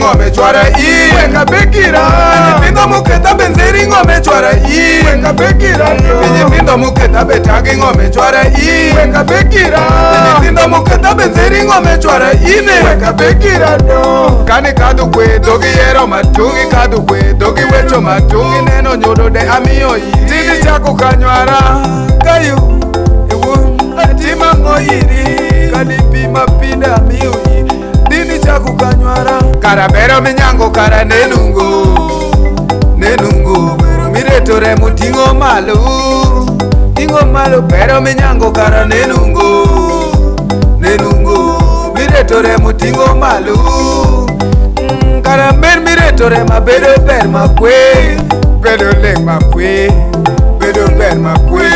ng'ombe chwara i weka bekira nyithindo moketa benzeri ng'ombe chwara i weka bekira nyithindo moketa betagi ng'ombe chwara i weka bekira nyithindo moketa benzeri ng'ombe chwara ine weka bekira do kani kadho kwe dogi yero matungi kadho kwe dogi wecho matungi neno nyodo de amiyo i tini chako kanywara kayu iwu atima ngoyiri kalipi mapinda amiyo i dini chako kanywara karabero minyango kara nenungo miretore mutingo malo pero minyango kara nenungo miretore mutingo malo kara mer miretore mabedo ber makwe bedo lek makwe bedo ber makwe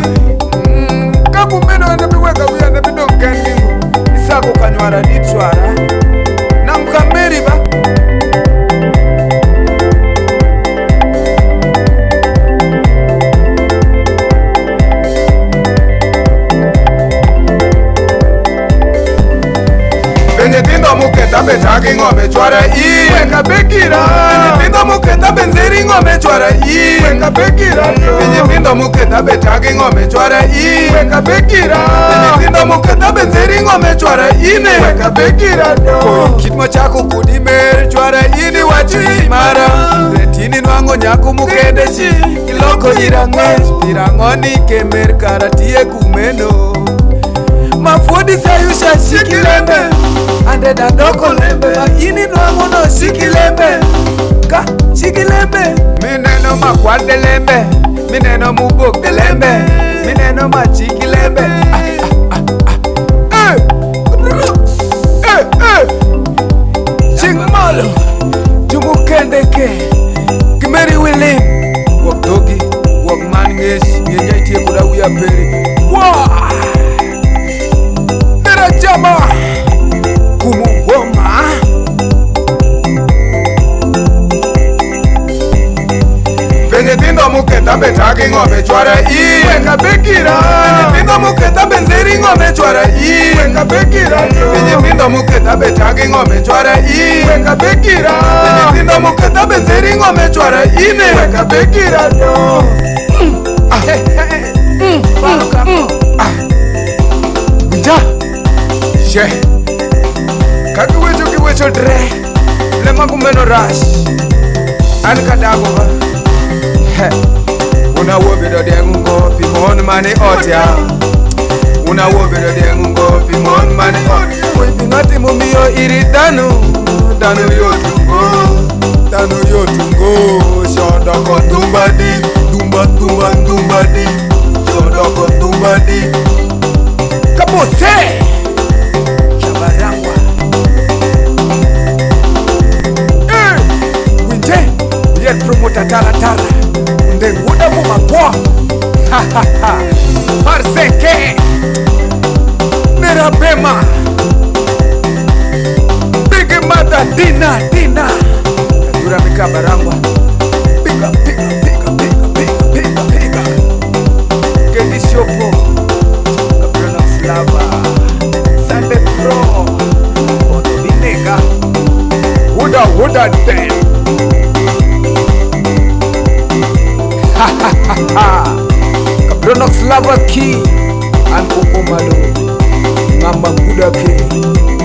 kabu meno ane biweka wia ne bido mkeningo isako kanywara ditwara na mkameri ba nyithindo moketa betagi ng'ombe chwara i weka bekira nyithindo moketa benzeri ng'ombe chwara i weka bekira nyithindo moketa betagi ng'ombe chwara i weka bekira nyithindo moketa benzeri ng'ombe chwara ine weka bekira do kit machako kudi mer chwara ini wachi mara retini nwango nyako mukende chi iloko irang'oni kemer karatie kumeno mafudi sayusha shikilembe ande dadoko lembe ini nwango no shikilembe ka shikilembe mineno makwande lembe mineno mubok de lembe mineno machikilembe chingmalo jumukende ke kimeri wili wak dogi wak mangesh ngenyaitie kuda uya peri jama kumuwoma nyithindo moketa betagi ng'ombe chwara i weka bekira nyithindo moketa benzeri ng'ombe chwara i weka bekira nyithindo moketa betagi ng'ombe chwara i weka bekira nyithindo moketa benzeri ng'ombe chwara ine weka bekira do kakiwecho dre lemagumeno rash an kadago ba unawo bedo dengungo pimon mane otya unawo bedo dengungo pimon mane otya ngati mumiyo iri danu yotungo shodoko tumbadi shodoko tumbadi kabose shabarangwa winje yet promoter tara ndenguda mu mapoa marseke nerabema big mother dina dura mikabarangwa piga kedishopo kabrona slava sande pro odo binega huda den Kabronox lava ki an kukumalo ngamba kuda ke